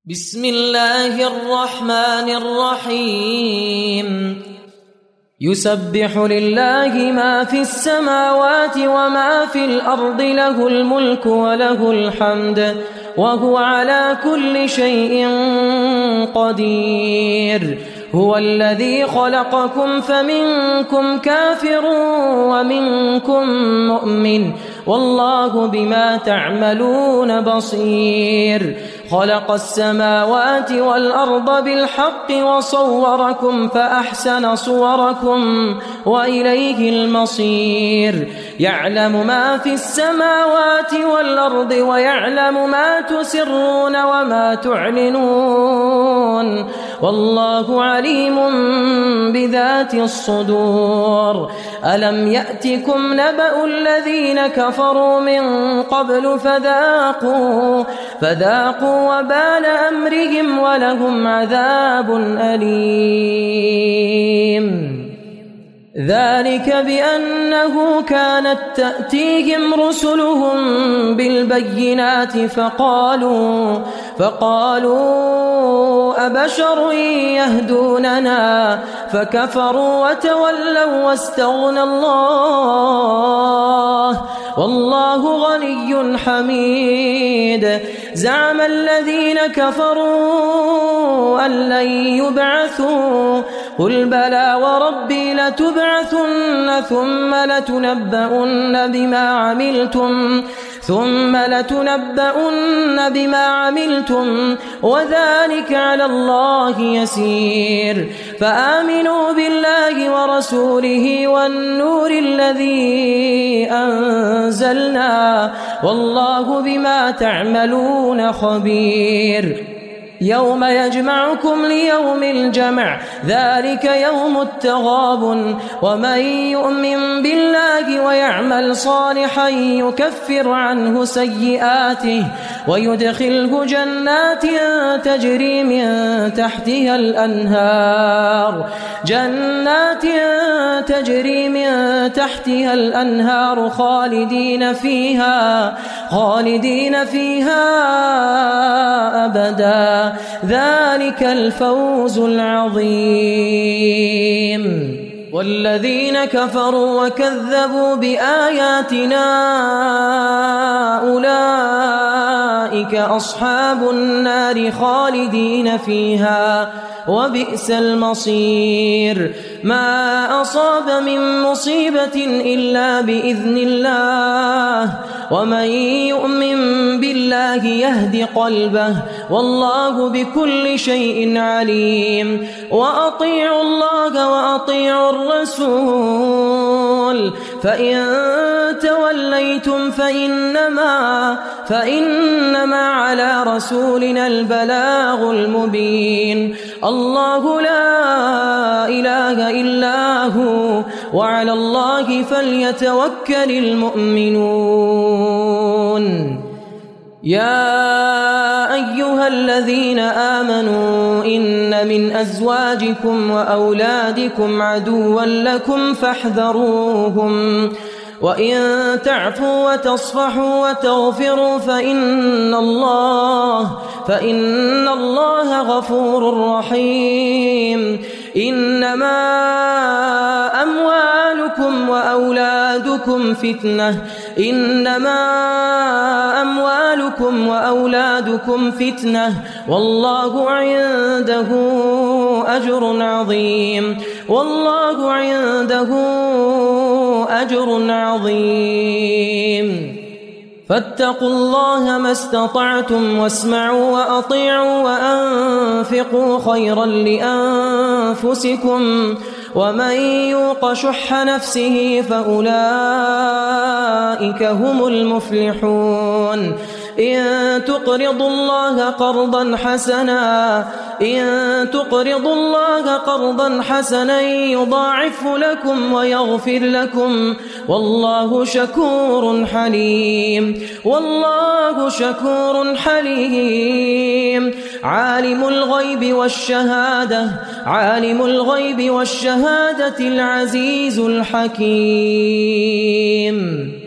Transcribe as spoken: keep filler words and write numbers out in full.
بسم الله الرحمن الرحيم يسبح لله ما في السماوات وما في الأرض له الملك وله الحمد وهو على كل شيء قدير هو الذي خلقكم فمنكم كافر ومنكم مؤمن والله بما تعملون بصير خلق السماوات والأرض بالحق وصوركم فأحسن صوركم وإليه المصير يعلم ما في السماوات والأرض ويعلم ما تسرون وما تعلنون والله عليم بذات الصدور ألم يأتكم نبأ الذين كفروا من قبل فذاقوا فذاقوا وبال أمرهم ولهم عذاب أليم ذلك بأنه كانت تأتيهم رسلهم بالبينات فقالوا فقالوا أبشر يهدوننا فكفروا وتولوا واستغنى الله والله غني حميد زعم الذين كفروا أن لن يبعثوا قل بلى وربي لتبعثن ثم لتنبؤن بما عملتم ثم لتنبؤن بما عملتم وذلك على الله يسير فآمنوا بالله ورسوله والنور الذي أنزلنا والله بما تعملون خبير يوم يجمعكم ليوم الجمع ذلك يوم التغابن ومن يؤمن بالله ويعمل صالحا يكفر عنه سيئاته ويدخله جنات تجري من تحتها الأنهار جنات تجري من تحتها الأنهار خالدين فيها خالدين فيها أبدا ذلك الفوز العظيم والذين كفروا وكذبوا بآياتنا أولئك أصحاب النار خالدين فيها وبئس المصير ما أصاب من مصيبة إلا بإذن الله ومن يؤمن بالله يهد قلبه والله بكل شيء عليم وأطيعوا الله وأطيعوا الرسول فإن توليتم فإنما فإنما على رسولنا البلاغ المبين الله لا إله إلا هو وعلى الله فليتوكل المؤمنون يا أيها الذين آمنوا إن من أزواجكم وأولادكم عدوا لكم فاحذروهم وإن تعفوا وتصفحوا وتغفروا فإن الله فإن الله غفور رحيم إنما أموالكم وأولادكم فتنة إنما أموالكم وأولادكم فتنة والله عنده أجر عظيم والله عنده أجر عظيم فاتقوا الله ما استطعتم واسمعوا وأطيعوا وأنفقوا خيرا لأنفسكم ومن يوق شح نفسه فأولئك هم المفلحون إن تقرضوا الله قرضا حسنا إن تقرضوا الله قرضا حسنا يضاعف لكم ويغفر لكم والله شكور حليم والله شكور حليم عالم الغيب والشهادة عالم الغيب والشهادة العزيز الحكيم